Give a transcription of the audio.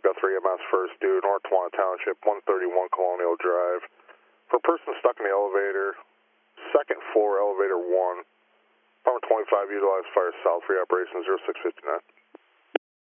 Guthrie, MS First due, North Tawana Township, 131 Colonial Drive. For a person stuck in the elevator, second floor, elevator 1, Department 25, utilize fire south, reoperation 0659.